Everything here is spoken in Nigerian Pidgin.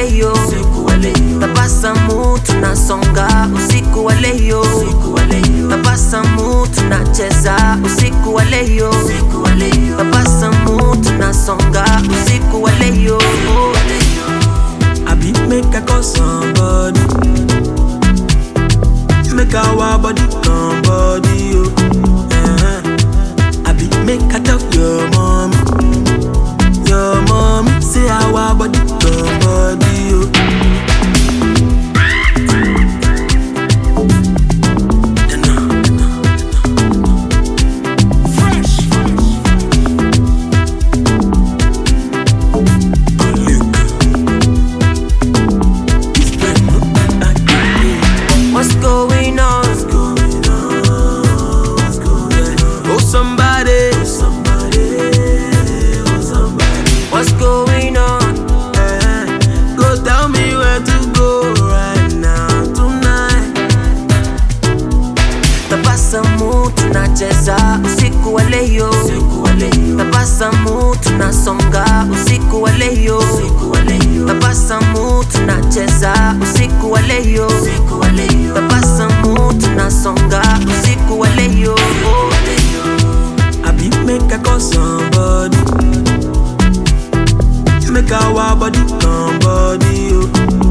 leo, tabasamu tunasonga usiku wa leo, tabasamu tunacheza usiku wa leo, tabasamu tunasonga usiku wa leo. I be make I call somebody, make our body come body, oh. I be make I tell your mommy, say our body come body, oh. What's going on? Oh somebody, What's going on? go tell me where to go right now tonight. Tabasamu tunacheza usiku wa leo, tabasamu tunasonga usiku wa leo, tabasamu tunacheza usiku wa leo, tabasamu tunasonga usiku wa leo. I be make I call somebody, make our body come body, oh.